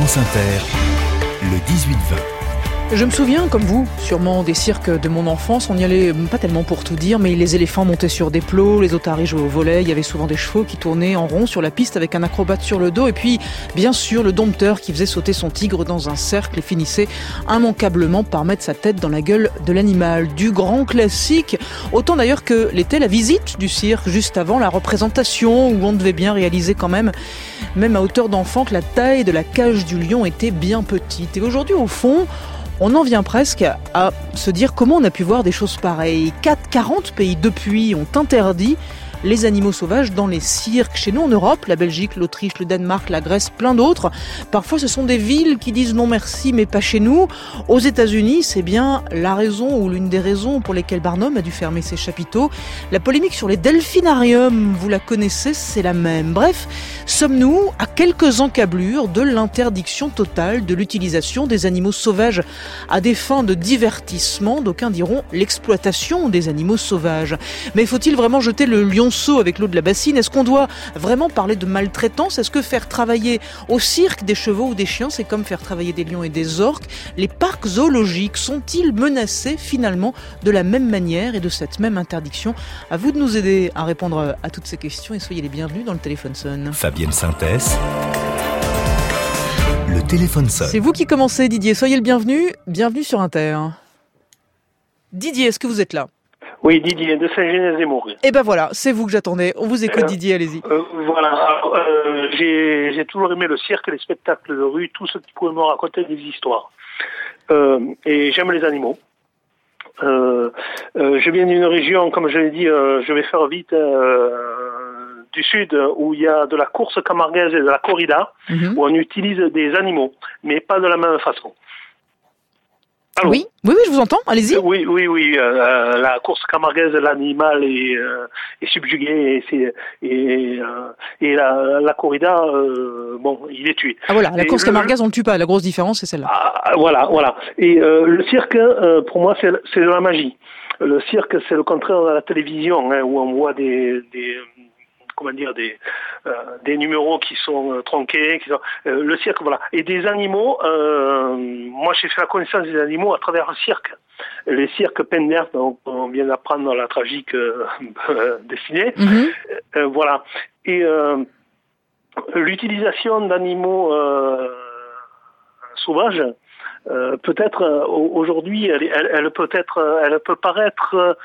France Inter, le 18-20. Je me souviens, comme vous, sûrement des cirques de mon enfance. On n'y allait pas tellement pour tout dire, mais les éléphants montaient sur des plots, les otaries jouaient au volley, il y avait souvent des chevaux qui tournaient en rond sur la piste avec un acrobate sur le dos, et puis, bien sûr, le dompteur qui faisait sauter son tigre dans un cercle et finissait immanquablement par mettre sa tête dans la gueule de l'animal. Du grand classique, autant d'ailleurs que l'était la visite du cirque juste avant la représentation, où on devait bien réaliser quand même à hauteur d'enfant, que la taille de la cage du lion était bien petite. Et aujourd'hui, au fond, on en vient presque à se dire comment on a pu voir des choses pareilles. 40 pays depuis ont interdit les animaux sauvages dans les cirques. Chez nous en Europe, la Belgique, l'Autriche, le Danemark, la Grèce, plein d'autres. Parfois ce sont des villes qui disent non merci mais pas chez nous. Aux États-Unis, c'est bien la raison ou l'une des raisons pour lesquelles Barnum a dû fermer ses chapiteaux. La polémique sur les delphinariums, vous la connaissez, c'est la même. Bref, sommes-nous à quelques encablures de l'interdiction totale de l'utilisation des animaux sauvages à des fins de divertissement, d'aucuns diront l'exploitation des animaux sauvages. Mais faut-il vraiment jeter le lionceau avec l'eau de la bassine? Est-ce qu'on doit vraiment parler de maltraitance? Est-ce que faire travailler au cirque des chevaux ou des chiens, c'est comme faire travailler des lions et des orques? Les parcs zoologiques sont-ils menacés finalement de la même manière et de cette même interdiction? À vous de nous aider à répondre à toutes ces questions et soyez les bienvenus dans le téléphone sonne. Fabienne Synthèse, le téléphone sonne. C'est vous qui commencez, Didier. Soyez le bienvenu. Bienvenue sur Inter. Didier, est-ce que vous êtes là? Oui, Didier, de Saint-Genès-des-Mauriers. Eh ben voilà, c'est vous que j'attendais. On vous écoute, Didier, allez-y. Voilà, alors, j'ai toujours aimé le cirque, les spectacles de rue, tout ce qui pouvait me raconter des histoires. Et j'aime les animaux. Je viens d'une région, comme je l'ai dit, je vais faire vite, du sud, où il y a de la course camarguaise et de la corrida, où on utilise des animaux, mais pas de la même façon. Allô? Oui, je vous entends, allez-y. Oui. La course camarguaise, l'animal est subjugué et la corrida, il est tué. Ah voilà, la course camarguaise, on le tue pas. La grosse différence, c'est celle-là. Voilà. Et le cirque, pour moi, c'est de la magie. Le cirque, c'est le contraire de la télévision, où on voit des numéros qui sont tronqués, le cirque, voilà. Et des animaux, moi j'ai fait la connaissance des animaux à travers le cirque. Les cirques Penders, donc on vient d'apprendre la tragique destinée. Voilà. Et l'utilisation d'animaux sauvages, peut-être aujourd'hui, elle peut paraître,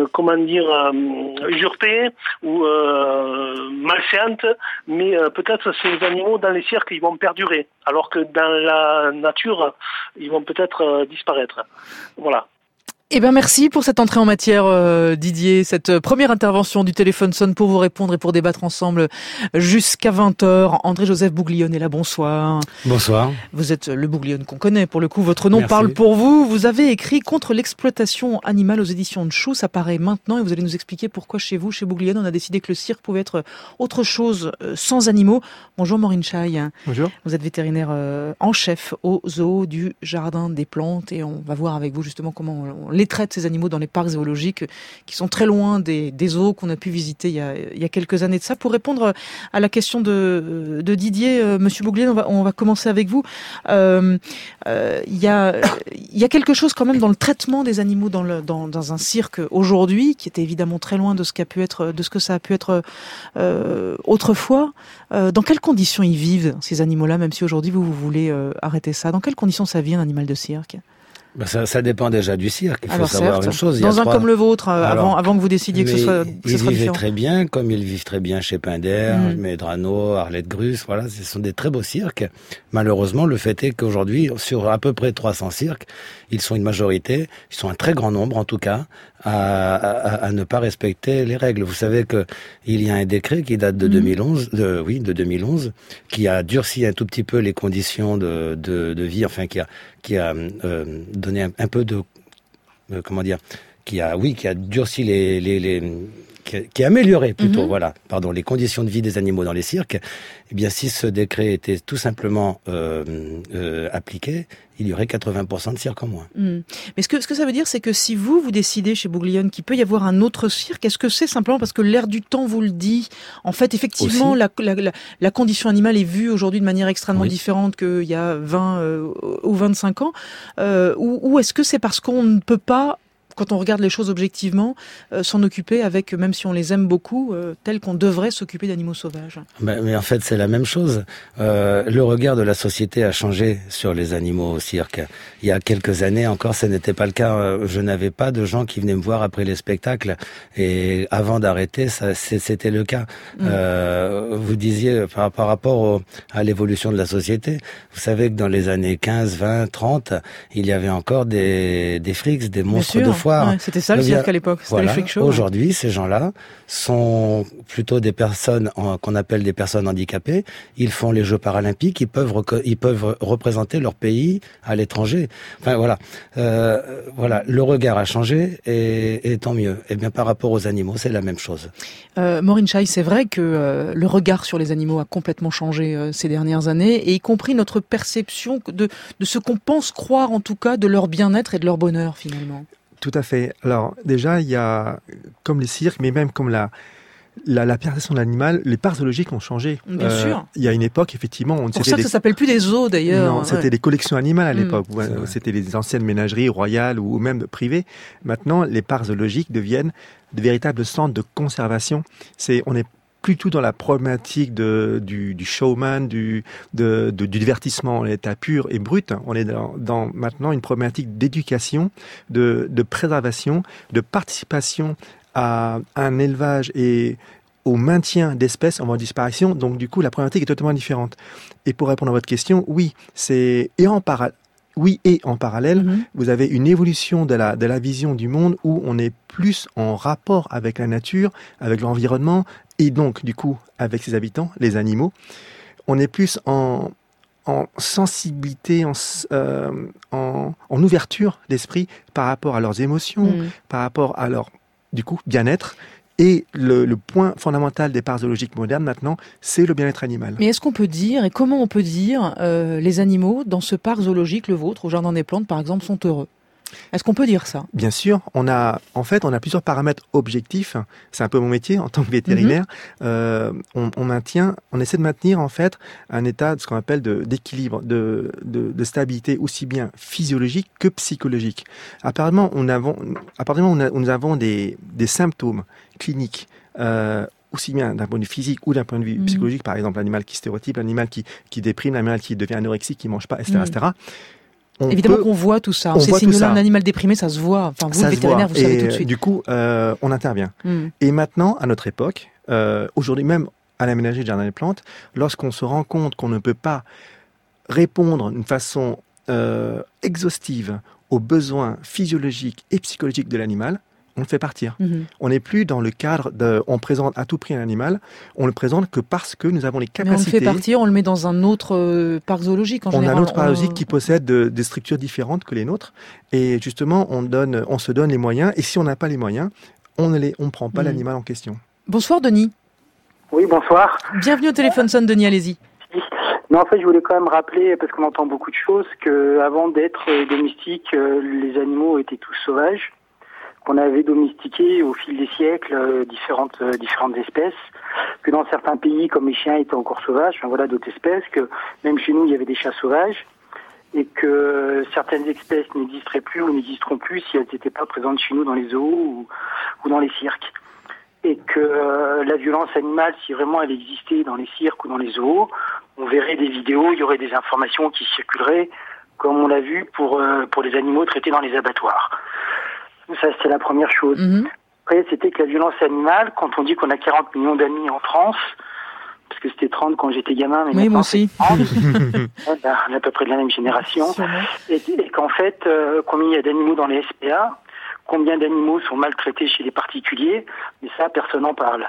usurpée ou malséante, mais peut-être ces animaux dans les cirques ils vont perdurer, alors que dans la nature ils vont peut-être disparaître. Voilà. Eh bien, merci pour cette entrée en matière, Didier. Cette première intervention du téléphone sonne pour vous répondre et pour débattre ensemble jusqu'à 20h. André-Joseph Bouglione est là, bonsoir. Bonsoir. Vous êtes le Bouglione qu'on connaît, pour le coup. Votre nom Merci. Parle pour vous. Vous avez écrit Contre l'exploitation animale aux éditions de Chou. Ça paraît maintenant et vous allez nous expliquer pourquoi chez vous, chez Bouglione, on a décidé que le cirque pouvait être autre chose sans animaux. Bonjour Maureen Chaille. Bonjour. Vous êtes vétérinaire en chef au zoo du Jardin des Plantes et on va voir avec vous justement comment on les traite ces animaux dans les parcs zoologiques qui sont très loin des zoos qu'on a pu visiter il y a quelques années de ça. Pour répondre à la question de Didier, Monsieur Bouglione, on va commencer avec vous. Il y a quelque chose quand même dans le traitement des animaux dans un cirque aujourd'hui qui était évidemment très loin de ce que ça a pu être autrefois. Dans quelles conditions ils vivent ces animaux-là, même si aujourd'hui vous voulez arrêter ça? Dans quelles conditions ça vit un animal de cirque? Ça dépend déjà du cirque. Il faut savoir une chose. Dans un comme le vôtre, avant que vous décidiez que ce soit différent. Ils vivent très bien, comme ils vivent très bien chez Pinder, Medrano, Arlette Grus. Voilà, ce sont des très beaux cirques. Malheureusement, le fait est qu'aujourd'hui, sur à peu près 300 cirques, ils sont une majorité, ils sont un très grand nombre en tout cas, à ne pas respecter les règles. Vous savez que il y a un décret qui date de 2011, qui a durci un tout petit peu les conditions de vie, enfin qui a donné un peu de qui a durci qui améliorait plutôt, les conditions de vie des animaux dans les cirques, eh bien, si ce décret était tout simplement appliqué, il y aurait 80% de cirques en moins. Mais ce que ça veut dire, c'est que si vous décidez chez Bouglione qu'il peut y avoir un autre cirque, est-ce que c'est simplement parce que l'air du temps vous le dit? En fait, effectivement, la condition animale est vue aujourd'hui de manière extrêmement différente qu'il y a 20 ou 25 ans, ou est-ce que c'est parce qu'on ne peut pas, quand on regarde les choses objectivement, s'en occuper avec, même si on les aime beaucoup, tel qu'on devrait s'occuper d'animaux sauvages? Mais en fait, c'est la même chose. Le regard de la société a changé sur les animaux au cirque. Il y a quelques années encore, ce n'était pas le cas. Je n'avais pas de gens qui venaient me voir après les spectacles. Et avant d'arrêter, c'était le cas. Vous disiez, par rapport à l'évolution de la société, vous savez que dans les années 15, 20, 30, il y avait encore des frics, des monstres de foire. Ouais, c'était ça le cirque à l'époque, c'était les freak shows. Aujourd'hui, ces gens-là sont plutôt des personnes qu'on appelle des personnes handicapées. Ils font les Jeux paralympiques, ils peuvent représenter leur pays à l'étranger. Enfin le regard a changé et tant mieux. Et bien par rapport aux animaux, c'est la même chose. Maureen Chaï, c'est vrai que le regard sur les animaux a complètement changé ces dernières années, et y compris notre perception de ce qu'on pense croire en tout cas de leur bien-être et de leur bonheur finalement. Tout à fait. Alors déjà, il y a, comme les cirques, mais même comme la perception de l'animal, les parcs zoologiques ont changé. Bien sûr. Il y a une époque, effectivement... Pour ça que ça s'appelle plus des zoos, d'ailleurs. Non, c'était des collections animales à l'époque. C'était les anciennes ménageries royales ou même privées. Maintenant, les parcs zoologiques deviennent de véritables centres de conservation. On est plutôt dans la problématique du showman, du divertissement en état pur et brut. On est dans maintenant une problématique d'éducation, de préservation, de participation à un élevage et au maintien d'espèces en voie de disparition. Donc du coup, la problématique est totalement différente. Et pour répondre à votre question, en parallèle, vous avez une évolution de la vision du monde où on est plus en rapport avec la nature, avec l'environnement et donc du coup avec ses habitants, les animaux. On est plus en sensibilité, en ouverture d'esprit par rapport à leurs émotions, par rapport à leur bien-être. Et le point fondamental des parcs zoologiques modernes maintenant, c'est le bien-être animal. Mais est-ce qu'on peut dire, et comment on peut dire, les animaux dans ce parc zoologique, le vôtre, au Jardin des Plantes par exemple, sont heureux? Est-ce qu'on peut dire ça? Bien sûr, on a plusieurs paramètres objectifs. C'est un peu mon métier en tant que vétérinaire. On essaie de maintenir en fait un état de ce qu'on appelle d'équilibre, de stabilité aussi bien physiologique que psychologique. Apparemment, nous avons des symptômes cliniques. Aussi bien d'un point de vue physique ou d'un point de vue psychologique, par exemple l'animal qui stéréotype, l'animal qui déprime, l'animal qui devient anorexique, qui mange pas, etc., etc. Évidemment qu'on voit tout ça. Ces signaux-là, un animal déprimé, ça se voit. Enfin, vous, le vétérinaire, vous savez tout de suite. Du coup, on intervient. Et maintenant, à notre époque, aujourd'hui même à la ménagerie de Jardin des Plantes, lorsqu'on se rend compte qu'on ne peut pas répondre d'une façon exhaustive aux besoins physiologiques et psychologiques de l'animal, on le fait partir. On n'est plus dans le cadre on présente à tout prix un animal, on le présente que parce que nous avons les capacités. Mais on le fait partir, on le met dans un autre parc zoologique en général. On a un autre parc zoologique qui possède des structures différentes que les nôtres, et justement on se donne les moyens, et si on n'a pas les moyens, on ne prend pas l'animal en question. Bonsoir Denis. Oui, bonsoir. Bienvenue au téléphone sonne, Denis, allez-y. Non, en fait, je voulais quand même rappeler, parce qu'on entend beaucoup de choses, qu'avant d'être domestiques, les animaux étaient tous sauvages. On avait domestiqué au fil des siècles différentes espèces, que dans certains pays, comme les chiens, étaient encore sauvages, d'autres espèces, que même chez nous, il y avait des chats sauvages, et que certaines espèces n'existeraient plus ou n'existeront plus si elles n'étaient pas présentes chez nous dans les zoos ou dans les cirques. Et que la violence animale, si vraiment elle existait dans les cirques ou dans les zoos, on verrait des vidéos, il y aurait des informations qui circuleraient, comme on l'a vu pour les animaux traités dans les abattoirs. Ça, c'est la première chose. Après, c'était que la violence animale, quand on dit qu'on a 40 millions d'amis en France, parce que c'était 30 quand j'étais gamin, mais oui, moi aussi. On est à peu près de la même génération. Et qu'en fait, combien il y a d'animaux dans les SPA, combien d'animaux sont maltraités chez les particuliers, mais ça, personne n'en parle.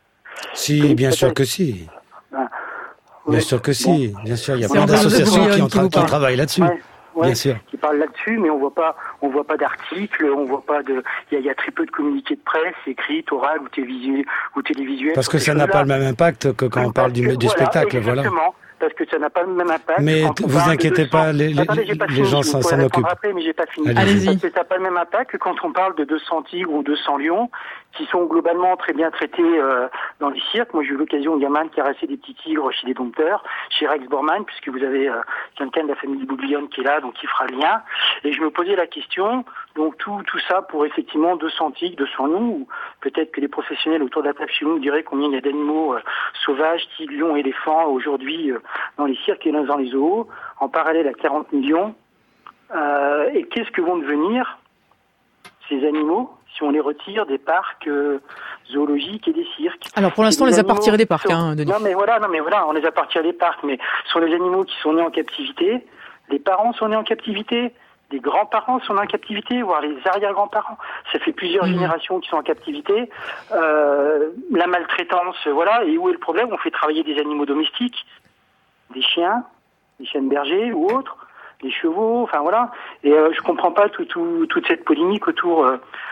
Si, bien sûr que si. Bien sûr que si. Bien sûr, il y a plein d'associations qui travaillent là-dessus. bien sûr. qui parle là-dessus, mais on voit pas d'articles, on voit pas il y a très peu de communiqués de presse écrits, orales ou télévisuels. Parce que ça n'a pas le même impact que quand on parle du spectacle, voilà. Exactement. Parce que ça n'a pas le même impact. Mais vous inquiétez pas, les gens s'en occupent. Après, mais j'ai pas fini. Allez-y. Parce que ça n'a pas le même impact que quand on parle de 200 tigres ou 200 lions, qui sont globalement très bien traités dans les cirques. Moi, j'ai eu l'occasion, gamin, de caresser des petits tigres chez des dompteurs, chez Rex Borman, puisque vous avez quelqu'un de la famille Bouglione qui est là, donc qui fera le lien. Et je me posais la question, donc tout ça pour effectivement 200 tigres, 200 lions, ou peut-être que les professionnels autour de la table chez nous diraient combien il y a d'animaux sauvages, tigres, lions, éléphants, aujourd'hui dans les cirques et dans les zoos, en parallèle à 40 millions. Et qu'est-ce que vont devenir ces animaux si on les retire des parcs zoologiques et des cirques? Alors pour l'instant, on les a pas retirés des parcs, Denis. Non mais voilà, on les a pas retirés des parcs, mais ce sont les animaux qui sont nés en captivité. Les parents sont nés en captivité. Les grands-parents sont en captivité, voire les arrière-grands-parents. Ça fait plusieurs générations qui sont en captivité. La maltraitance, voilà. Et où est le problème? On fait travailler des animaux domestiques, des chiens de berger ou autres, des chevaux, enfin voilà. Et je comprends pas toute cette polémique autour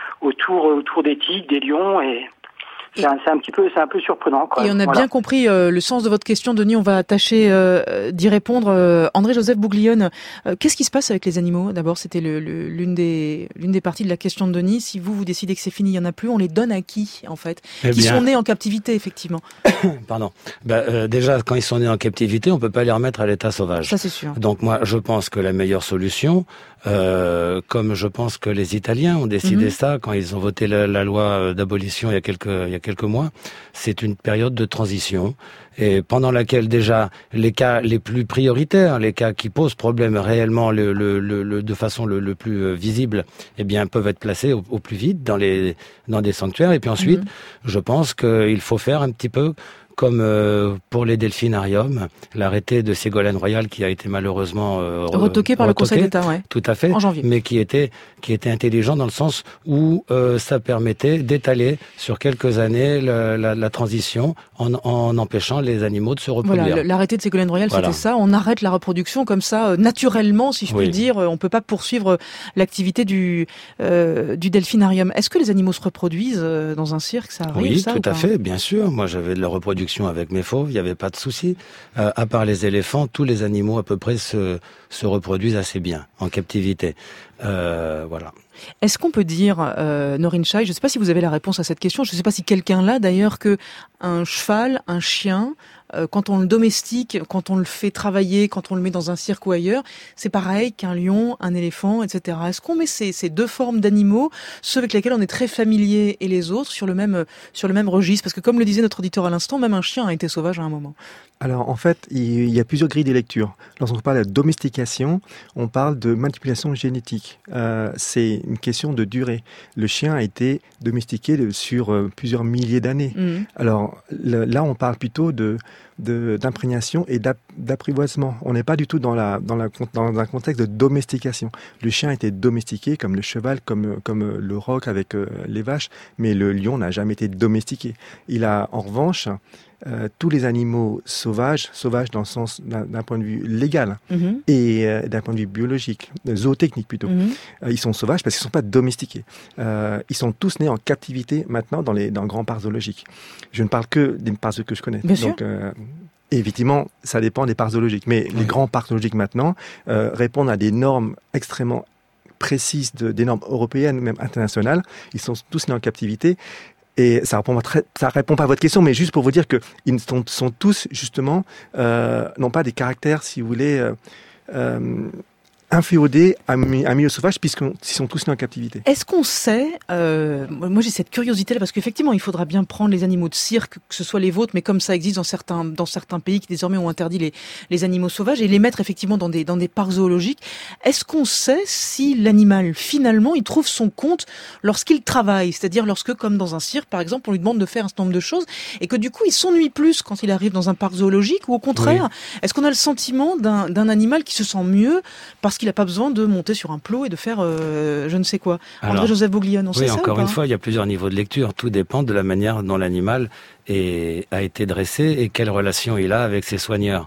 des tigres, des lions, et c'est un peu surprenant, quoi. Et on a bien compris le sens de votre question, Denis. On va tâcher d'y répondre. André-Joseph Bouglione, qu'est-ce qui se passe avec les animaux? D'abord, c'était l'une des parties de la question de Denis. Si vous décidez que c'est fini, il y en a plus, on les donne à qui, en fait? Sont nés en captivité, effectivement. Pardon. Déjà, quand ils sont nés en captivité, on peut pas les remettre à l'état sauvage. Ça, c'est sûr. Donc moi, je pense que la meilleure solution, comme je pense que les Italiens ont décidé ça quand ils ont voté la loi d'abolition il y a quelques mois, c'est une période de transition, et pendant laquelle déjà les cas les plus prioritaires, les cas qui posent problème réellement de façon le plus visible, eh bien peuvent être placés au plus vite dans des sanctuaires. Et puis ensuite, je pense qu'il faut faire un petit peu comme pour les delphinariums, l'arrêté de Ségolène Royal qui a été malheureusement retoqué par le Conseil d'État, ouais. Tout à fait, en janvier. Mais qui était intelligent dans le sens où ça permettait d'étaler sur quelques années la transition en empêchant les animaux de se reproduire. Voilà, l'arrêté de Ségolène Royal, c'était ça. On arrête la reproduction comme ça, naturellement, si je puis dire. On peut pas poursuivre l'activité du delphinarium. Est-ce que les animaux se reproduisent dans un cirque? Ça arrive, ça, tout à fait, bien sûr. Moi, j'avais de la reproduction avec mes fauves, il n'y avait pas de souci. À part les éléphants, tous les animaux à peu près se reproduisent assez bien en captivité. Voilà. Est-ce qu'on peut dire, Norine Chai, je ne sais pas si vous avez la réponse à cette question, je ne sais pas si quelqu'un l'a d'ailleurs, que un cheval, un chien, quand on le domestique, quand on le fait travailler, quand on le met dans un cirque ou ailleurs, c'est pareil qu'un lion, un éléphant, etc. Est-ce qu'on met ces deux formes d'animaux, ceux avec lesquels on est très familier et les autres, sur le même registre? Parce que comme le disait notre auditeur à l'instant, même un chien a été sauvage à un moment. Alors en fait, il y a plusieurs grilles de lecture. Lorsqu'on parle de domestication, on parle de manipulation génétique. C'est une question de durée. Le chien a été domestiqué sur plusieurs milliers d'années. Alors là, on parle plutôt d'imprégnation et d'apprivoisement. On n'est pas du tout dans un contexte de domestication. Le chien a été domestiqué comme le cheval, comme le roc avec les vaches, mais le lion n'a jamais été domestiqué. Il a en revanche tous les animaux sauvages dans le sens d'un point de vue légal et d'un point de vue biologique, zootechnique plutôt. Ils sont sauvages parce qu'ils ne sont pas domestiqués. Ils sont tous nés en captivité maintenant dans le grand parc zoologique. Je ne parle que des parcs que je connais. Bien sûr. Évidemment, ça dépend des parcs zoologiques. Mais les grands parcs zoologiques maintenant répondent à des normes extrêmement précises, des normes européennes, même internationales. Ils sont tous nés en captivité. Et ça répond pas à votre question, mais juste pour vous dire que ils sont tous justement n'ont pas des caractères, si vous voulez, inféodés à milieu sauvage, puisqu'ils sont tous nés en captivité. Est-ce qu'on sait, moi j'ai cette curiosité-là, parce qu'effectivement il faudra bien prendre les animaux de cirque, que ce soit les vôtres, mais comme ça existe dans certains pays qui désormais ont interdit les animaux sauvages, et les mettre effectivement dans des parcs zoologiques. Est-ce qu'on sait si l'animal, finalement, il trouve son compte lorsqu'il travaille? C'est-à-dire lorsque, comme dans un cirque, par exemple, on lui demande de faire un certain nombre de choses, et que du coup il s'ennuie plus quand il arrive dans un parc zoologique, ou au contraire, est-ce qu'on a le sentiment d'un animal qui se sent mieux parce qu'il n'a pas besoin de monter sur un plot et de faire je ne sais quoi? André-Joseph Bouglione, on sait ça? Oui, encore une fois, il y a plusieurs niveaux de lecture. Tout dépend de la manière dont l'animal a été dressé et quelle relation il a avec ses soigneurs.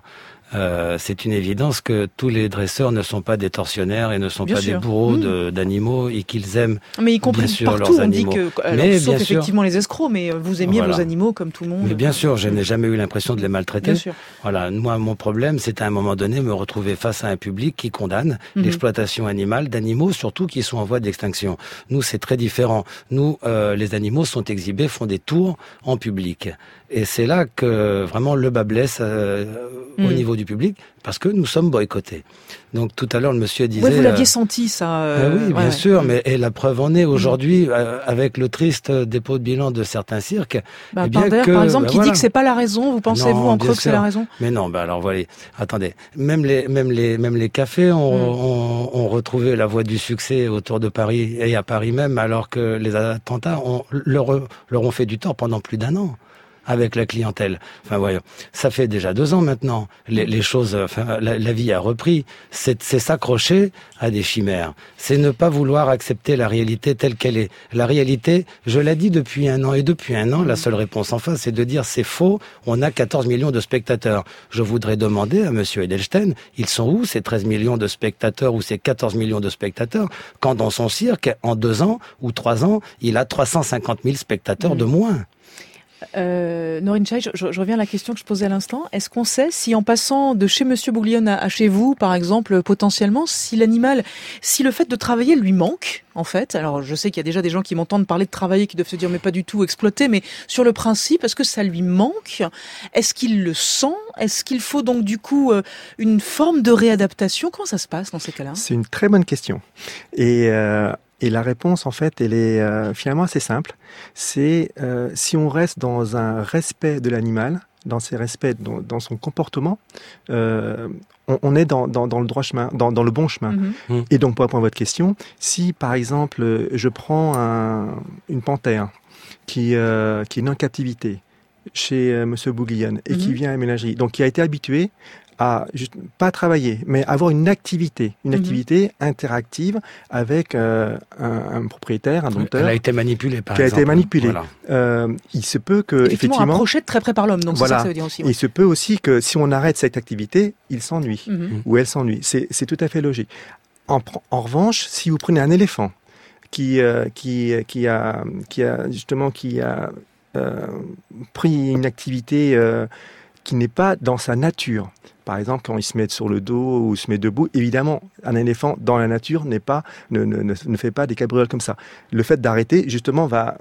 c'est une évidence que tous les dresseurs ne sont pas des tortionnaires et ne sont bien pas sûr. des bourreaux d'animaux et qu'ils aiment Mais y compris bien sûr partout, leurs on dit animaux. que, alors, Mais sauf bien sûr, effectivement les escrocs, mais vous aimiez Voilà. vos animaux comme tout le monde. mais bien sûr, je n'ai jamais eu l'impression de les maltraiter. Bien sûr. Voilà, moi, mon problème, c'est à un moment donné me retrouver face à un public qui condamne l'exploitation animale d'animaux, surtout qui sont en voie d'extinction. Nous, c'est très différent. Nous, les animaux sont exhibés, font des tours en public. Et c'est là que vraiment le bas blesse au niveau du public, parce que nous sommes boycottés. Donc tout à l'heure, le monsieur disait... Ouais, vous l'aviez senti, ça. oui, bien sûr, mais et la preuve en est aujourd'hui, avec le triste dépôt de bilan de certains cirques. Eh bien Pindère, que, par exemple, qui voilà. dit que c'est pas la raison, vous pensez, Non, vous, en bien creux, que c'est sûr. la raison? Mais non, alors voilà, attendez, même les cafés ont retrouvé la voie du succès autour de Paris et à Paris même, alors que les attentats leur ont fait du tort pendant plus d'1 an. Avec la clientèle. Enfin, voyons. Ça fait déjà 2 ans maintenant. Les choses, enfin, la vie a repris. C'est s'accrocher à des chimères. C'est ne pas vouloir accepter la réalité telle qu'elle est. La réalité, je l'ai dit depuis 1 an. Et depuis 1 an, la seule réponse en face, c'est de dire c'est faux. On a 14 millions de spectateurs. Je voudrais demander à monsieur Edelstein, ils sont où ces 13 millions de spectateurs ou ces 14 millions de spectateurs quand dans son cirque, en 2 ans ou 3 ans, il a 350 000 spectateurs de moins? Norine Chai, je reviens à la question que je posais à l'instant. Est-ce qu'on sait si en passant de chez Monsieur Bouglione à chez vous, par exemple, potentiellement, si le fait de travailler lui manque, en fait, alors je sais qu'il y a déjà des gens qui m'entendent parler de travailler, qui doivent se dire mais pas du tout exploiter, mais sur le principe, est-ce que ça lui manque? Est-ce qu'il le sent? Est-ce qu'il faut donc du coup une forme de réadaptation? Comment ça se passe dans ces cas-là? C'est une très bonne question. Et la réponse, en fait, elle est finalement assez simple. C'est si on reste dans un respect de l'animal, dans ses respects, dans son comportement, on est dans le droit chemin, dans le bon chemin. Et donc, pour répondre à votre question, si par exemple, je prends une panthère qui est en captivité chez Monsieur Bouglione et qui vient à la ménagerie, donc qui a été habitué à pas travailler, mais avoir une activité interactive avec un propriétaire, un dompteur. Elle a été manipulée, par exemple. Qui a été manipulée. Voilà. Il se peut que effectivement approché de très près par l'homme. Donc voilà. c'est ça que ça veut dire aussi. Ouais. Il se peut aussi que si on arrête cette activité, il s'ennuie ou elle s'ennuie. C'est tout à fait logique. En revanche, si vous prenez un éléphant qui a pris une activité qui n'est pas dans sa nature. Par exemple, quand il se met sur le dos ou se met debout, évidemment, un éléphant dans la nature ne fait pas des cabrioles comme ça. Le fait d'arrêter, justement, va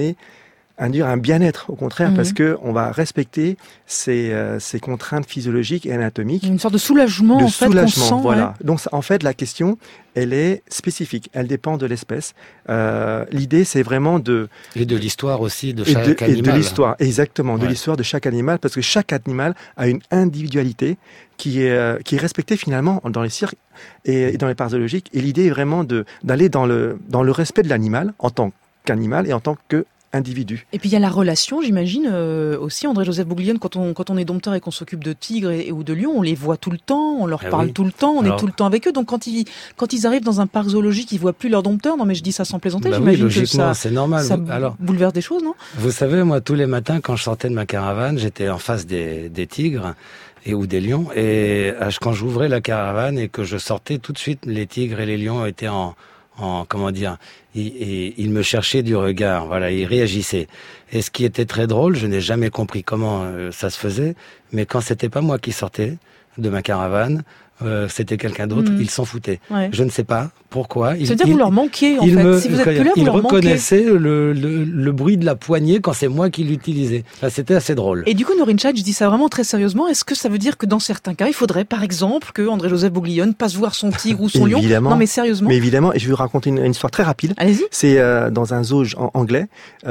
induire un bien-être, au contraire, parce que on va respecter ces contraintes physiologiques et anatomiques. Une sorte de soulagement, en fait, qu'on sent. Voilà. Ouais. Donc, en fait, la question, elle est spécifique. Elle dépend de l'espèce. L'idée, c'est vraiment et de l'histoire aussi de chaque animal. Et de l'histoire, exactement, de l'histoire de chaque animal, parce que chaque animal a une individualité qui est respectée finalement dans les cirques et dans les parcs zoologiques. Et l'idée est vraiment d'aller dans le respect de l'animal en tant qu'animal et en tant que individu. Et puis il y a la relation, j'imagine, aussi, André-Joseph Bouglione, quand on est dompteur et qu'on s'occupe de tigres ou de lions, on les voit tout le temps, on leur parle tout le temps, on est tout le temps avec eux. Donc quand ils arrivent dans un parc zoologique, ils voient plus leur dompteur. Non mais je dis ça sans plaisanter, j'imagine oui, logiquement, que c'est normal. Ça bouleverse des choses, non? Vous savez, moi, tous les matins, quand je sortais de ma caravane, j'étais en face des tigres ou des lions. Et quand j'ouvrais la caravane et que je sortais, tout de suite, les tigres et les lions étaient comment dire, il me cherchait du regard, voilà, il réagissait. Et ce qui était très drôle, je n'ai jamais compris comment ça se faisait, mais quand c'était pas moi qui sortais de ma caravane, c'était quelqu'un d'autre, il s'en foutait. Ouais. Je ne sais pas pourquoi. C'est-à-dire que vous leur manquez, en fait. Si vous êtes plus là, vous leur manquez. Il reconnaissait le bruit de la poignée quand c'est moi qui l'utilisais. Enfin, c'était assez drôle. Et du coup, Norine Chai, je dis ça vraiment très sérieusement. Est-ce que ça veut dire que dans certains cas, il faudrait, par exemple, que André-Joseph Bouglione passe voir son tigre ou son lion? Non, mais sérieusement. Mais évidemment, et je vais vous raconter une histoire très rapide. Allez-y. C'est dans un zoo anglais,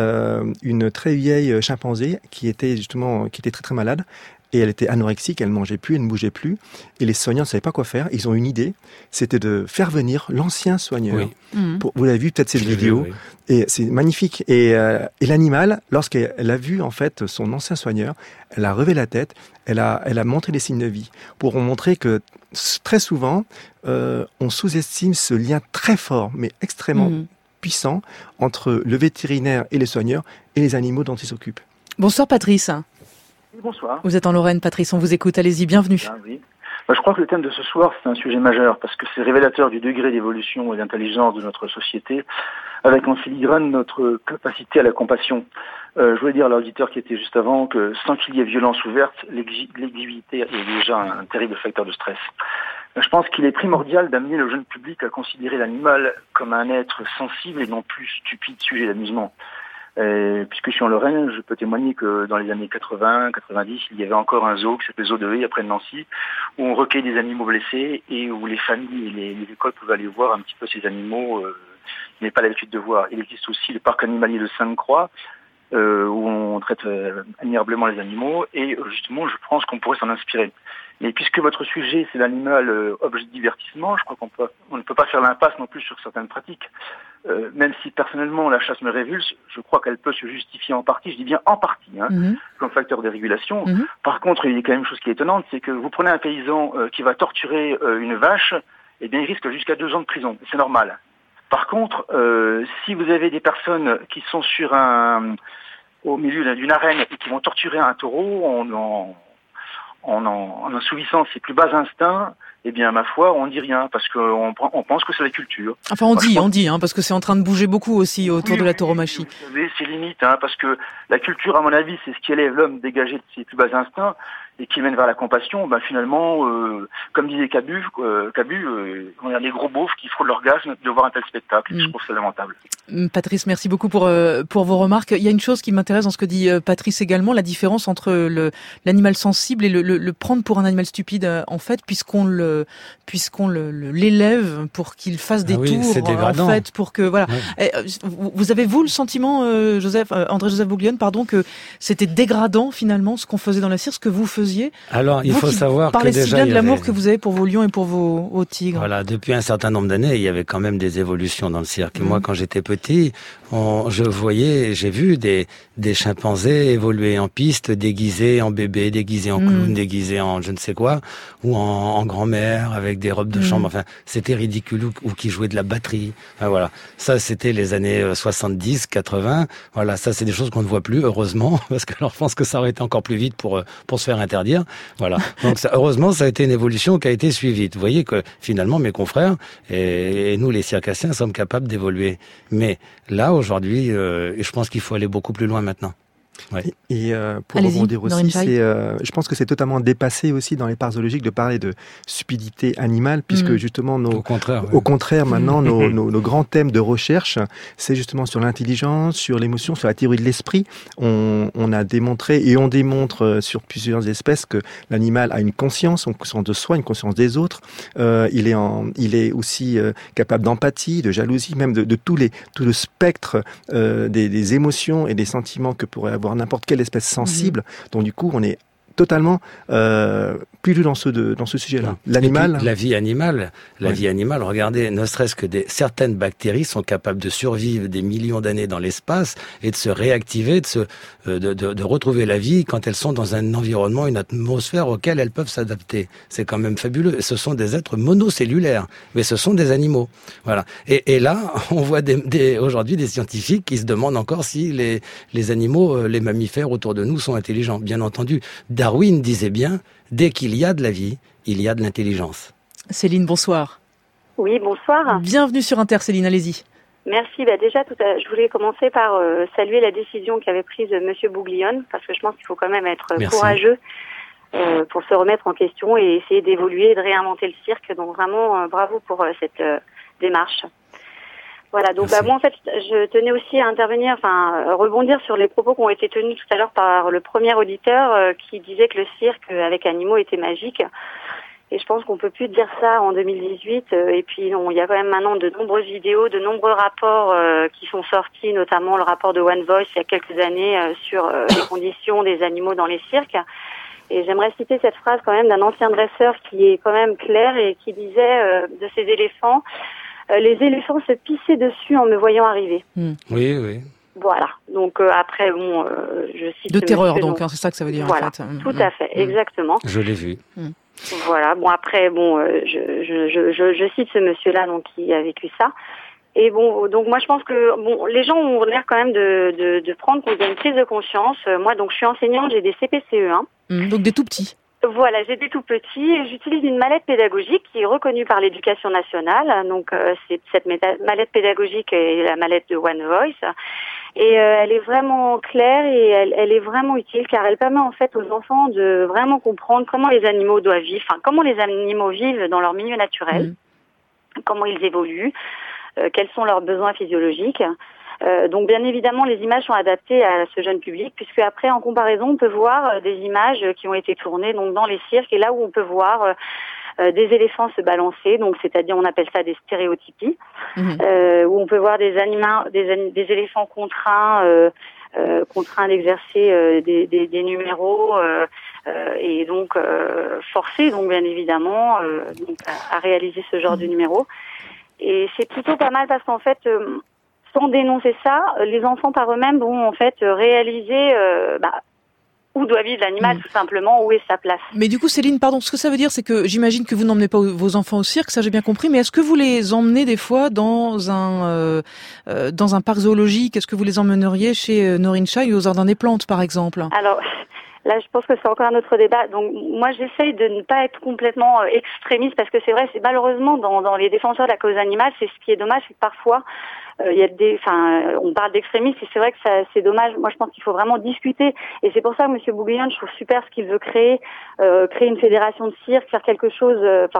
une très vieille chimpanzé qui était très très malade. Et elle était anorexique, elle ne mangeait plus, elle ne bougeait plus. Et les soignants ne savaient pas quoi faire. Ils ont une idée, c'était de faire venir l'ancien soigneur. Oui. Vous l'avez vu peut-être cette vidéo. Oui. Et c'est magnifique. Et l'animal, lorsqu'elle a vu en fait son ancien soigneur, elle a relevé la tête, elle a montré des signes de vie pour montrer que très souvent, on sous-estime ce lien très fort, mais extrêmement puissant entre le vétérinaire et les soigneurs et les animaux dont ils s'occupent. Bonsoir Patrice. Bonsoir. Vous êtes en Lorraine, Patrice, on vous écoute, allez-y, bienvenue. Oui. Je crois que le thème de ce soir, c'est un sujet majeur, parce que c'est révélateur du degré d'évolution et d'intelligence de notre société, avec en filigrane notre capacité à la compassion. Je voulais dire à l'auditeur qui était juste avant que sans qu'il y ait violence ouverte, l'exhibition est déjà un terrible facteur de stress. Je pense qu'il est primordial d'amener le jeune public à considérer l'animal comme un être sensible et non plus stupide sujet d'amusement. Puisque je suis en Lorraine, je peux témoigner que dans les années 80, 90, il y avait encore un zoo qui s'appelait Zoo de Haye, après Nancy, où on recueillait des animaux blessés et où les familles et les écoles pouvaient aller voir un petit peu ces animaux qu'ils n'avaient pas l'habitude de voir. Il existe aussi le parc animalier de Sainte-Croix, où on traite admirablement les animaux, et justement, je pense qu'on pourrait s'en inspirer. Mais puisque votre sujet, c'est l'animal objet de divertissement, je crois qu'on ne peut pas faire l'impasse non plus sur certaines pratiques. Même si personnellement la chasse me révulse, je crois qu'elle peut se justifier en partie, je dis bien en partie, comme facteur de régulation. Par contre, il y a quand même une chose qui est étonnante, c'est que vous prenez un paysan qui va torturer une vache, eh bien il risque jusqu'à 2 ans de prison, c'est normal. Par contre, si vous avez des personnes qui sont au milieu d'une arène et qui vont torturer un taureau en assouvissant ses plus bas instincts, eh bien, ma foi, on dit rien, parce qu'on pense que c'est la culture. Enfin, on dit, parce que c'est en train de bouger beaucoup aussi autour de la tauromachie. Vous savez, c'est limite, parce que la culture, à mon avis, c'est ce qui élève l'homme dégagé de ses plus bas instincts et qui mène vers la compassion. Finalement, comme disait Cabu, on a des gros beaufs qui frôlent l'orgasme de voir un tel spectacle. Je trouve ça lamentable. Patrice, merci beaucoup pour vos remarques. Il y a une chose qui m'intéresse dans ce que dit Patrice également, la différence entre l'animal sensible et le prendre pour un animal stupide, en fait, puisqu'on l'élève pour qu'il fasse des tours, en fait, pour que, voilà. Ouais. Vous avez, le sentiment, André-Joseph Bouglione, que c'était dégradant, finalement, ce qu'on faisait dans la cirque, ce que vous faisiez? Alors, il faut savoir que déjà... Vous parlez si bien de l'amour que vous avez pour vos lions et pour vos tigres. Voilà, depuis un certain nombre d'années, il y avait quand même des évolutions dans le cirque. Et moi, quand j'étais petit, j'ai vu des chimpanzés évoluer en piste, déguisés en bébé, déguisés en clown, déguisés en je ne sais quoi, ou en grand-mère avec des robes de chambre. Enfin, c'était ridicule, ou qui jouaient de la batterie. Enfin, voilà. Ça, c'était les années 70, 80. Voilà, ça, c'est des choses qu'on ne voit plus, heureusement, parce que je pense que ça aurait été encore plus vite pour se faire interdire. Voilà. Donc, heureusement, ça a été une évolution qui a été suivie. Vous voyez que finalement, mes confrères et nous, les circassiens, sommes capables d'évoluer. Mais là, aujourd'hui, je pense qu'il faut aller beaucoup plus loin maintenant. Ouais. Et pour rebondir aussi, je pense que c'est totalement dépassé aussi dans les parcs zoologiques de parler de stupidité animale, puisque justement au contraire, maintenant nos grands thèmes de recherche, c'est justement sur l'intelligence, sur l'émotion, sur la théorie de l'esprit. On a démontré et on démontre sur plusieurs espèces que l'animal a une conscience de soi, une conscience des autres. Il est aussi capable d'empathie, de jalousie, même de tout le spectre des émotions et des sentiments que pourrait avoir n'importe quelle espèce sensible. Donc du coup, on est totalement plus dans ce sujet-là. L'animal, la vie animale, regardez, ne serait-ce que certaines bactéries sont capables de survivre des millions d'années dans l'espace et de se réactiver, de retrouver la vie quand elles sont dans un environnement, une atmosphère auquel elles peuvent s'adapter. C'est quand même fabuleux. Ce sont des êtres monocellulaires, mais ce sont des animaux. Voilà. Et là, on voit aujourd'hui des scientifiques qui se demandent encore si les animaux, les mammifères autour de nous sont intelligents. Bien entendu, Darwin disait bien, dès qu'il y a de la vie, il y a de l'intelligence. Céline, bonsoir. Oui, bonsoir. Bienvenue sur Inter, Céline, allez-y. Merci. Déjà, je voulais commencer par saluer la décision qu'avait prise Monsieur Bouglione, parce que je pense qu'il faut quand même être courageux pour se remettre en question et essayer d'évoluer et de réinventer le cirque. Donc vraiment, bravo pour cette démarche. Voilà, donc moi en fait, je tenais aussi à intervenir, rebondir sur les propos qui ont été tenus tout à l'heure par le premier auditeur qui disait que le cirque avec animaux était magique. Et je pense qu'on peut plus dire ça en 2018. Et puis il y a quand même maintenant de nombreuses vidéos, de nombreux rapports qui sont sortis, notamment le rapport de One Voice il y a quelques années sur les conditions des animaux dans les cirques. Et j'aimerais citer cette phrase quand même d'un ancien dresseur qui est quand même clair et qui disait de ces éléphants: les éléphants se pissaient dessus en me voyant arriver. Oui. Voilà. Donc après, je cite... De terreur, donc, c'est ça que ça veut dire, voilà, en fait. Tout à fait, exactement. Je l'ai vu. Voilà. Bon, après, je cite ce monsieur-là, donc, qui a vécu ça. Et bon, donc moi je pense que les gens ont l'air quand même de prendre qu'on a une prise de conscience. Moi donc je suis enseignante, j'ai des CPCE1. Donc des tout petits. Voilà, j'ai des tout petits et j'utilise une mallette pédagogique qui est reconnue par l'Éducation nationale. Donc cette mallette pédagogique est la mallette de One Voice. Et elle est vraiment claire et elle est vraiment utile car elle permet en fait aux enfants de vraiment comprendre comment les animaux doivent vivre, comment les animaux vivent dans leur milieu naturel, comment ils évoluent, quels sont leurs besoins physiologiques. Donc bien évidemment, les images sont adaptées à ce jeune public puisque après, en comparaison, on peut voir des images qui ont été tournées donc dans les cirques et là où on peut voir des éléphants se balancer, donc c'est-à-dire on appelle ça des stéréotypies, où on peut voir des éléphants contraints d'exercer des numéros et donc forcés donc bien évidemment donc à réaliser ce genre de numéro. Et c'est plutôt pas mal parce qu'en fait sans dénoncer ça, les enfants par eux-mêmes vont en fait réaliser où doit vivre l'animal tout simplement, où est sa place. Mais du coup Céline, pardon, ce que ça veut dire c'est que j'imagine que vous n'emmenez pas vos enfants au cirque, ça j'ai bien compris, mais est-ce que vous les emmenez des fois dans un parc zoologique? Est-ce que vous les emmèneriez chez Norine Chai ou aux Jardins des Plantes par exemple? Alors là, je pense que c'est encore un autre débat. Donc, moi, j'essaye de ne pas être complètement extrémiste parce que c'est vrai, c'est malheureusement dans les défenseurs de la cause animale, c'est ce qui est dommage, c'est que parfois il y a on parle d'extrémistes et c'est vrai que c'est dommage. Moi, je pense qu'il faut vraiment discuter et c'est pour ça que Monsieur Bouglione, je trouve super ce qu'il veut créer une fédération de cirque, faire quelque chose.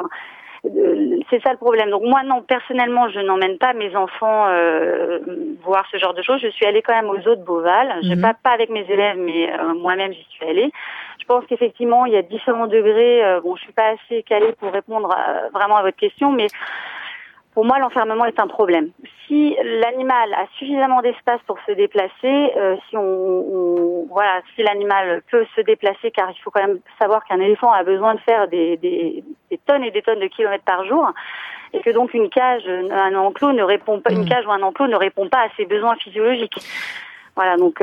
C'est ça le problème. Donc moi, non, personnellement, je n'emmène pas mes enfants voir ce genre de choses. Je suis allée quand même aux zoo de Beauval. Pas avec mes élèves, mais moi-même, j'y suis allée. Je pense qu'effectivement, il y a différents degrés. Je suis pas assez calée pour répondre vraiment à votre question, mais pour moi, l'enfermement est un problème. Si l'animal a suffisamment d'espace pour se déplacer, si l'animal peut se déplacer, car il faut quand même savoir qu'un éléphant a besoin de faire des tonnes et des tonnes de kilomètres par jour, et que donc une cage ou un enclos ne répond pas à ses besoins physiologiques. Voilà, donc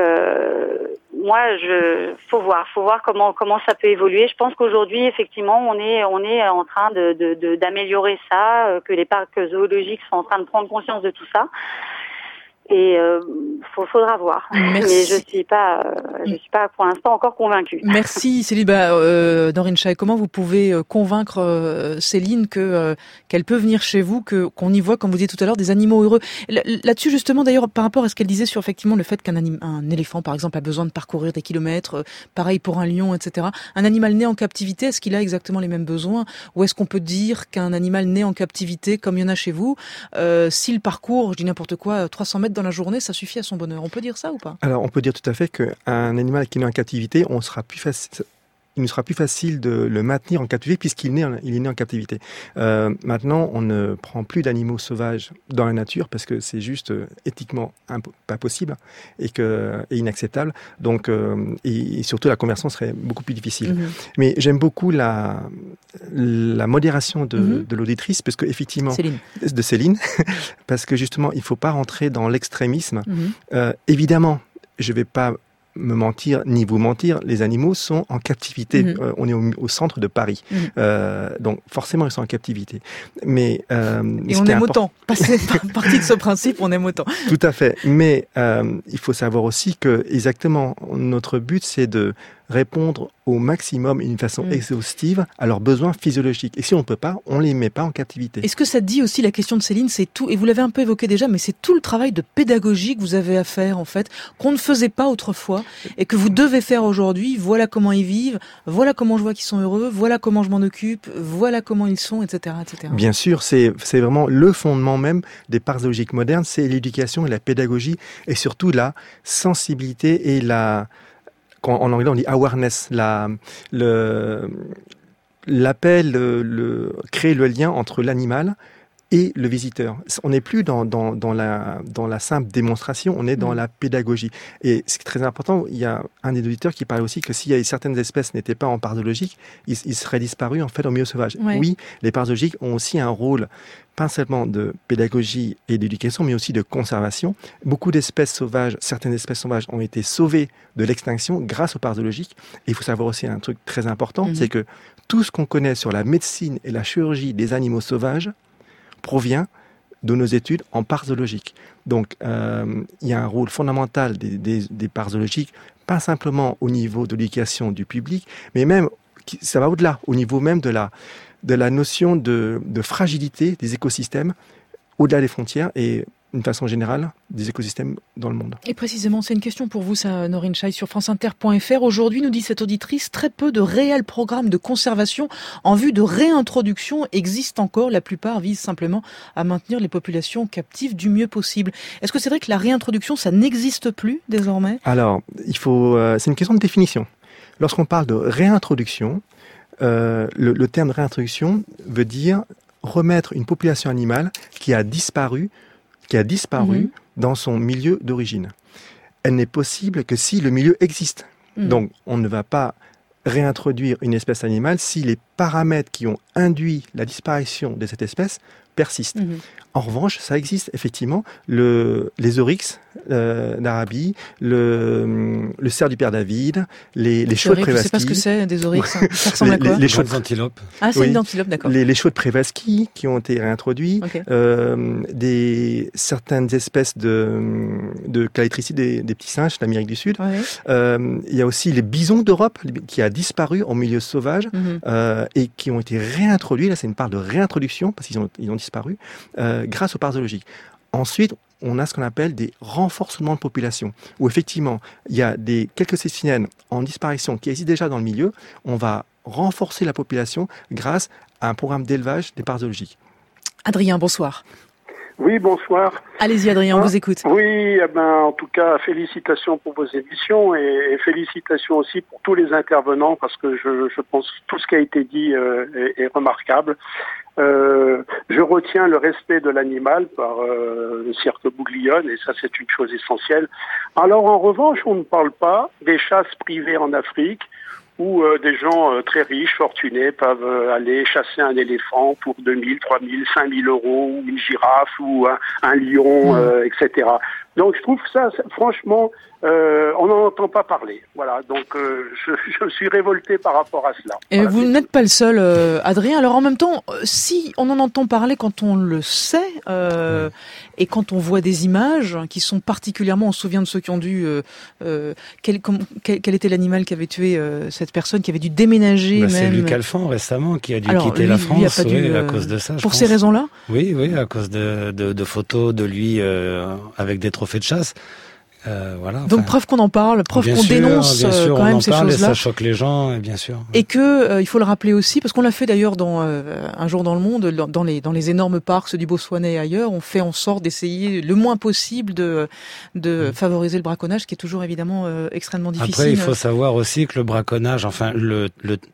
faut voir comment ça peut évoluer. Je pense qu'aujourd'hui, effectivement, on est en train d'améliorer ça, que les parcs zoologiques sont en train de prendre conscience de tout ça. Et faudra voir. Merci. Mais je suis pas pour l'instant encore convaincue. Merci Céline. Norine Chai, comment vous pouvez convaincre Céline qu'elle peut venir chez vous, qu'on y voit, comme vous disiez tout à l'heure, des animaux heureux. Là-dessus justement, d'ailleurs, par rapport à ce qu'elle disait sur effectivement le fait qu'un éléphant, par exemple, a besoin de parcourir des kilomètres, pareil pour un lion, etc. Un animal né en captivité, est-ce qu'il a exactement les mêmes besoins, ou est-ce qu'on peut dire qu'un animal né en captivité, comme il y en a chez vous, s'il parcourt, je dis n'importe quoi, 300 mètres dans la journée, ça suffit à son bonheur. On peut dire ça ou pas? Alors, on peut dire tout à fait qu'un animal qui est né en captivité, il nous sera plus facile de le maintenir en captivité puisqu'il est né en captivité. Maintenant, on ne prend plus d'animaux sauvages dans la nature parce que c'est juste éthiquement pas possible et inacceptable. Donc, et surtout, la conversion serait beaucoup plus difficile. Mais j'aime beaucoup la modération de l'auditrice parce que effectivement, Céline, parce que justement, il faut pas rentrer dans l'extrémisme. Évidemment, je vais pas me mentir ni vous mentir, les animaux sont en captivité. On est au centre de Paris, donc forcément ils sont en captivité. Mais et on aime autant. Passer partie de ce principe, on aime autant. Tout à fait. Mais il faut savoir aussi que exactement notre but, c'est de répondre au maximum et d'une façon exhaustive à leurs besoins physiologiques. Et si on ne peut pas, on les met pas en captivité. Est-ce que ça dit aussi, la question de Céline, c'est tout, et vous l'avez un peu évoqué déjà, mais c'est tout le travail de pédagogie que vous avez à faire, en fait, qu'on ne faisait pas autrefois, et que vous devez faire aujourd'hui. Voilà comment ils vivent, voilà comment je vois qu'ils sont heureux, voilà comment je m'en occupe, voilà comment ils sont, etc., etc. Bien sûr, c'est vraiment le fondement même des parcs zoologiques modernes, c'est l'éducation et la pédagogie, et surtout la sensibilité et en anglais on dit awareness, créer le lien entre l'animal et le visiteur. On n'est plus dans la simple démonstration, on est dans la pédagogie. Et c'est très important, il y a un des auditeurs qui parlait aussi que s'il y a certaines espèces n'étaient pas en parc zoologique, ils seraient disparus en fait au milieu sauvage. Ouais. Oui, les parcs zoologiques ont aussi un rôle pas seulement de pédagogie et d'éducation, mais aussi de conservation. Beaucoup d'espèces sauvages, certaines espèces sauvages ont été sauvées de l'extinction grâce aux parcs zoologiques. Et il faut savoir aussi un truc très important, c'est que tout ce qu'on connaît sur la médecine et la chirurgie des animaux sauvages provient de nos études en parcs zoologiques. Donc, il y a un rôle fondamental des parcs zoologiques, pas simplement au niveau de l'éducation du public, mais même, ça va au-delà, au niveau même de la notion de fragilité des écosystèmes, au-delà des frontières et d'une façon générale, des écosystèmes dans le monde. Et précisément, c'est une question pour vous, ça, Norine Chaille, sur franceinter.fr. Aujourd'hui, nous dit cette auditrice, très peu de réels programmes de conservation en vue de réintroduction existent encore. La plupart visent simplement à maintenir les populations captives du mieux possible. Est-ce que c'est vrai que la réintroduction, ça n'existe plus désormais ? Alors, c'est une question de définition. Lorsqu'on parle de réintroduction, le terme de réintroduction veut dire remettre une population animale qui a disparu dans son milieu d'origine. Elle n'est possible que si le milieu existe. Donc, on ne va pas réintroduire une espèce animale si les paramètres qui ont induit la disparition de cette espèce persistent. En revanche, ça existe effectivement, les oryx d'Arabie, le cerf du Père David, les chauds de Przewalski. Je ne sais pas ce que c'est des oryx, ça ressemble à quoi ? Les chauds d'antilope. Ah, c'est une antilope, d'accord. Les chauds de Przewalski qui ont été réintroduits, certaines espèces de calatrici, des petits singes d'Amérique du Sud. Il y a aussi les bisons d'Europe qui a disparu en milieu sauvage et qui ont été réintroduits. Là, c'est une part de réintroduction parce qu'ils ont disparu grâce aux parcs zoologiques. Ensuite, on a ce qu'on appelle des renforcements de population, où effectivement, il y a quelques spécimens en disparition qui existent déjà dans le milieu. On va renforcer la population grâce à un programme d'élevage des parcs zoologiques. Adrien, bonsoir. Oui, bonsoir. Allez-y Adrien, on vous écoute. Oui, en tout cas, félicitations pour vos émissions et félicitations aussi pour tous les intervenants parce que je pense que tout ce qui a été dit est remarquable. Je retiens le respect de l'animal par le cirque Bouglione et ça c'est une chose essentielle. Alors en revanche, on ne parle pas des chasses privées en Afrique où des gens très riches, fortunés, peuvent aller chasser un éléphant pour 2000, 3000, 5000 euros, ou une girafe, ou un lion, etc. Donc je trouve ça, franchement, on n'en entend pas parler. Voilà, donc je suis révolté par rapport à cela. Et voilà, vous n'êtes pas le seul, Adrien. Alors en même temps, si on en entend parler quand on le sait, et quand on voit des images qui sont particulièrement, on se souvient de ceux qui ont dû... quel était l'animal qui avait tué cette personne, qui avait dû déménager C'est Luc Alphand récemment qui a dû quitter la France à cause de ça. Pour ces raisons-là ? Oui, à cause de photos de lui avec des trophées de chasse. Voilà. Donc preuve qu'on en parle, preuve qu'on dénonce quand même ces choses-là. Et ça choque les gens, bien sûr. Et que il faut le rappeler aussi, parce qu'on l'a fait d'ailleurs dans Un jour dans le monde, dans les énormes parcs, ceux du Botswana et ailleurs, on fait en sorte d'essayer le moins possible de favoriser le braconnage, qui est toujours évidemment extrêmement difficile. Après, il faut savoir aussi que le braconnage, enfin le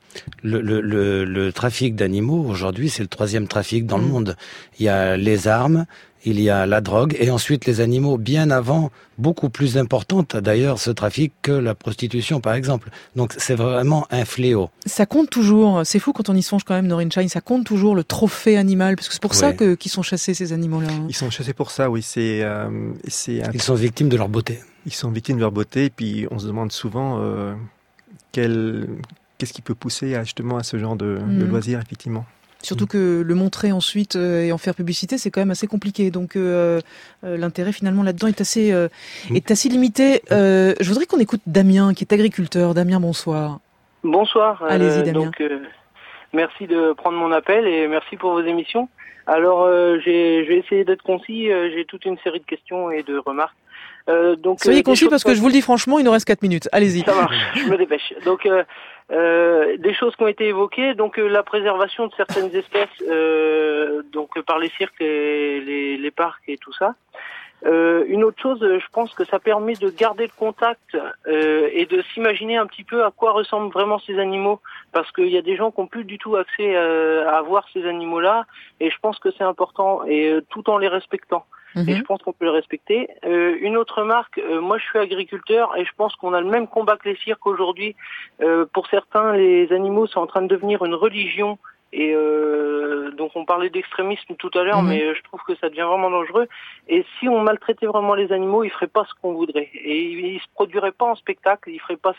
trafic d'animaux aujourd'hui, c'est le 3e trafic dans le monde. Il y a les armes. Il y a la drogue et ensuite les animaux bien avant, beaucoup plus importante d'ailleurs ce trafic que la prostitution par exemple. Donc c'est vraiment un fléau. Ça compte toujours, c'est fou quand on y songe quand même, Norine Chaille, ça compte toujours le trophée animal, parce que c'est pour ça qu'ils sont chassés ces animaux-là. Ils sont chassés pour ça, oui. Ils sont victimes de leur beauté. Ils sont victimes de leur beauté et puis on se demande souvent qu'est-ce qui peut pousser justement à ce genre de loisirs effectivement. Surtout que le montrer ensuite et en faire publicité, c'est quand même assez compliqué. Donc l'intérêt finalement là-dedans est assez limité. Je voudrais qu'on écoute Damien, qui est agriculteur. Damien, bonsoir. Bonsoir. Allez-y, Damien. Donc, merci de prendre mon appel et merci pour vos émissions. Alors, je vais essayer d'être concis. J'ai toute une série de questions et de remarques. Soyez concis parce que je vous le dis franchement, il nous reste 4 minutes. Allez-y. Ça marche, je me dépêche. Donc, des choses qui ont été évoquées, donc la préservation de certaines espèces, donc par les cirques, les parcs et tout ça. Une autre chose, je pense que ça permet de garder le contact et de s'imaginer un petit peu à quoi ressemblent vraiment ces animaux, parce qu'il y a des gens qui n'ont plus du tout accès à voir ces animaux-là, et je pense que c'est important, et tout en les respectant. Et je pense qu'on peut le respecter. Une autre remarque, moi je suis agriculteur et je pense qu'on a le même combat que les cirques aujourd'hui. Pour certains, les animaux sont en train de devenir une religion. Et donc on parlait d'extrémisme tout à l'heure, mais je trouve que ça devient vraiment dangereux. Et si on maltraitait vraiment les animaux, ils feraient pas ce qu'on voudrait. Et ils se produiraient pas en spectacle, ils feraient pas ça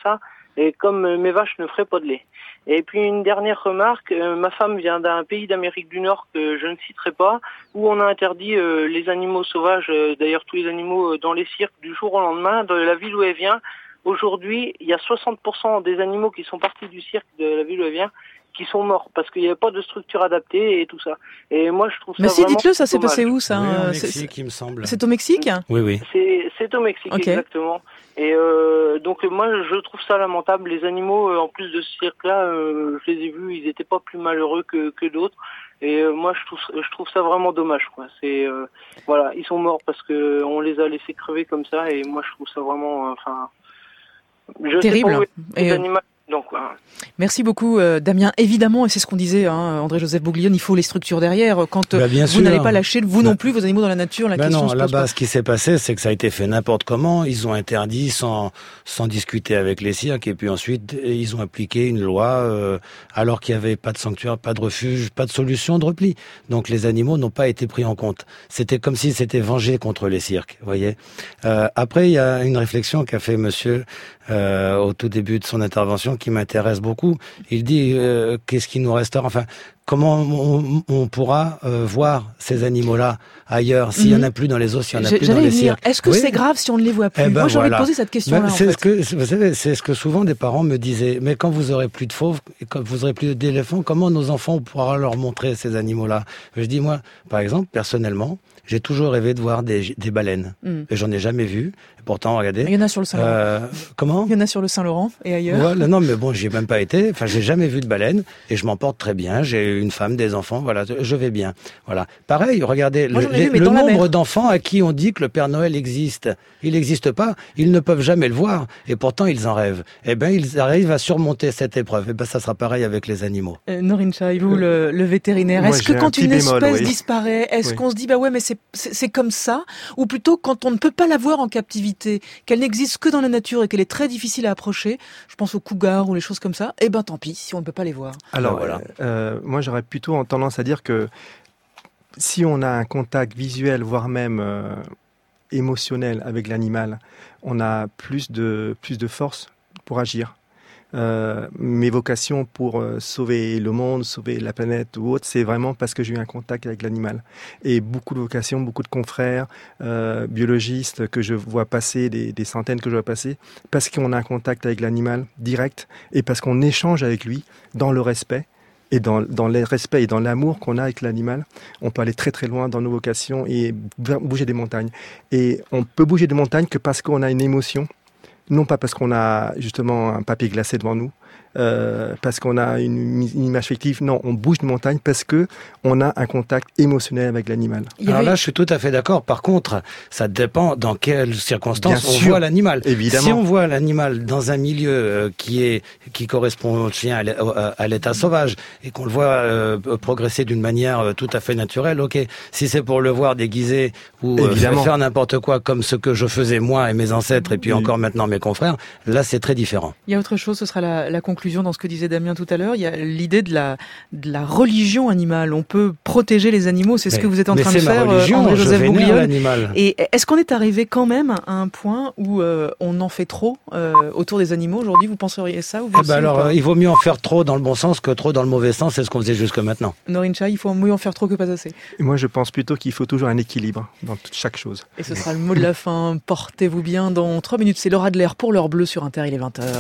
et comme mes vaches ne feraient pas de lait. Et puis une dernière remarque, ma femme vient d'un pays d'Amérique du Nord que je ne citerai pas, où on a interdit les animaux sauvages, d'ailleurs tous les animaux dans les cirques du jour au lendemain. De la ville où elle vient, aujourd'hui, il y a 60% des animaux qui sont partis du cirque de la ville où elle vient qui sont morts parce qu'il n'y avait pas de structure adaptée et tout ça. Et moi, je trouve ça vraiment dites-le, ça s'est dommage. passé où, ça? Oui, au Mexique, il me semble. C'est au Mexique? Oui. C'est au Mexique, okay. Exactement. Et donc moi, je trouve ça lamentable. Les animaux, en plus de ce cirque-là, je les ai vus, ils n'étaient pas plus malheureux que d'autres. Et moi, je trouve ça vraiment dommage, quoi. C'est voilà, ils sont morts parce que on les a laissés crever comme ça. Et moi, je trouve ça vraiment, terrible. Sais pas où les animaux. Donc, merci beaucoup Damien. Évidemment, et c'est ce qu'on disait, André-Joseph Bouglione, il faut les structures derrière. Quand vous n'allez pas lâcher, vous non plus, vos animaux dans la nature, la question se pose là-bas, pas. ce qui s'est passé, c'est que ça a été fait n'importe comment. Ils ont interdit sans discuter avec les cirques, et puis ensuite, ils ont appliqué une loi alors qu'il n'y avait pas de sanctuaire, pas de refuge, pas de solution de repli. Donc les animaux n'ont pas été pris en compte. C'était comme s'ils s'étaient vengés contre les cirques, vous voyez. Après, il y a une réflexion qu'a fait monsieur au tout début de son intervention qui m'intéresse beaucoup. Il dit qu'est-ce qui nous restera, enfin comment on pourra voir ces animaux-là ailleurs s'il y en a plus dans les eaux, s'il y en a plus dans les cirques. Est-ce que c'est grave si on ne les voit plus? Moi, j'ai envie de poser cette question-là. Vous savez, c'est ce que souvent des parents me disaient. Mais quand vous aurez plus de fauves, quand vous aurez plus d'éléphants, comment nos enfants on pourra leur montrer ces animaux-là? Je dis moi, par exemple, personnellement, j'ai toujours rêvé de voir des baleines. Et j'en ai jamais vu. Et pourtant, regardez. Il y en a sur le Saint-Laurent. Comment? Il y en a sur le Saint-Laurent et ailleurs. Voilà, non, mais bon, j'y ai même pas été. Enfin, j'ai jamais vu de baleine et je m'en porte très bien. J'ai une femme, des enfants. Voilà, je vais bien. Voilà. Pareil, regardez le nombre d'enfants à qui on dit que le Père Noël existe. Il n'existe pas. Ils ne peuvent jamais le voir et pourtant ils en rêvent. Eh ben, ils arrivent à surmonter cette épreuve. Et ben, ça sera pareil avec les animaux. Norin Chai, vous, le vétérinaire. Est-ce que quand une espèce disparaît, est-ce qu'on se dit bah ouais, mais c'est comme ça, ou plutôt quand on ne peut pas la voir en captivité, qu'elle n'existe que dans la nature et qu'elle est très difficile à approcher, je pense aux cougars ou les choses comme ça, eh ben tant pis si on ne peut pas les voir. Alors voilà. Moi j'aurais plutôt tendance à dire que si on a un contact visuel, voire même émotionnel avec l'animal, on a plus de force pour agir. Mes vocations pour sauver le monde, sauver la planète ou autre, c'est vraiment parce que j'ai eu un contact avec l'animal. Et beaucoup de vocations, beaucoup de confrères biologistes que je vois passer, des centaines que je vois passer, parce qu'on a un contact avec l'animal direct et parce qu'on échange avec lui dans le respect. Et dans le respect et dans l'amour qu'on a avec l'animal, on peut aller très très loin dans nos vocations et bouger des montagnes. Et on peut bouger des montagnes que parce qu'on a une émotion, non pas parce qu'on a justement un papier glacé devant nous, parce qu'on a une image fictive. Non, on bouge de montagne parce que on a un contact émotionnel avec l'animal. Alors là, je suis tout à fait d'accord. Par contre, ça dépend dans quelles circonstances on voit l'animal. Évidemment. Si on voit l'animal dans un milieu qui correspond au chien à l'état sauvage et qu'on le voit progresser d'une manière tout à fait naturelle, ok. Si c'est pour le voir déguisé ou faire n'importe quoi comme ce que je faisais moi et mes ancêtres et puis encore maintenant mes confrères, là c'est très différent. Il y a autre chose, ce sera la conclusion dans ce que disait Damien tout à l'heure. Il y a l'idée de la religion animale. On peut protéger les animaux, c'est ce que vous êtes en train de faire, André-Joseph Bouglione. Et est-ce qu'on est arrivé quand même à un point où on en fait trop autour des animaux aujourd'hui? Vous penseriez ça ou il vaut mieux en faire trop dans le bon sens que trop dans le mauvais sens, c'est ce qu'on faisait jusque maintenant. Norin Chai, il faut mieux en faire trop que pas assez. Et moi je pense plutôt qu'il faut toujours un équilibre dans chaque chose. Et ce sera le mot de la fin. Portez-vous bien. Dans 3 minutes, c'est Laura Adler pour l'heure bleue sur Inter, il est 20h.